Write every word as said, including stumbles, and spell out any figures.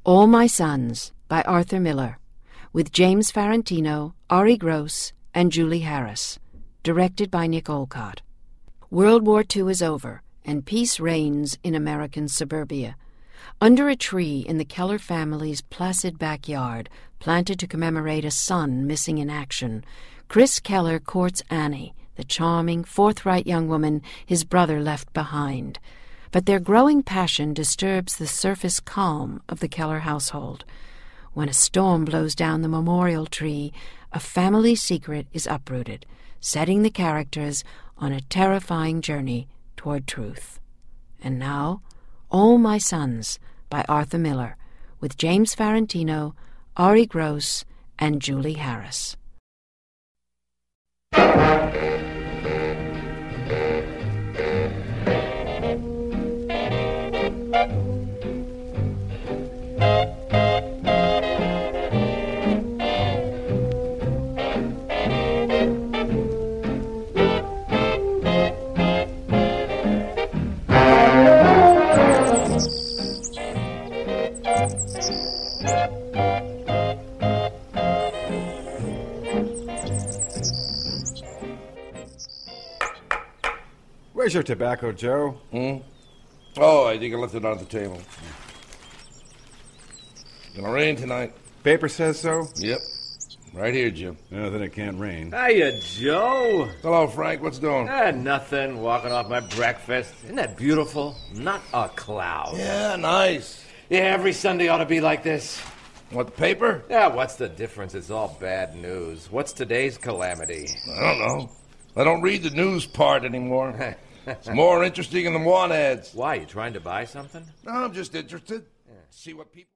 All My Sons by Arthur Miller, with James Farentino, Ari Gross, and Julie Harris, directed by Nick Olcott. World War Two is over, and peace reigns in American suburbia. Under a tree in the Keller family's placid backyard, planted to commemorate a son missing in action, Chris Keller courts Annie, the charming, forthright young woman his brother left behind. But their growing passion disturbs the surface calm of the Keller household. When a storm blows down the memorial tree, a family secret is uprooted, setting the characters on a terrifying journey toward truth. And now, All My Sons by Arthur Miller, with James Farentino, Ari Gross, and Julie Harris. Where's your tobacco, Joe? Hmm? Oh, I think I left it on the table. Gonna rain tonight. Paper says so? Yep. Right here, Jim. No, then it can't rain. Hiya, Joe. Hello, Frank. What's doing? Ah, nothing. Walking off my breakfast. Isn't that beautiful? Not a cloud. Yeah, nice. Yeah, every Sunday ought to be like this. What, the paper? Yeah, what's the difference? It's all bad news. What's today's calamity? I don't know. I don't read the news part anymore. It's more interesting in the want ads. Why, you trying to buy something? No, I'm just interested. Yeah. See what people...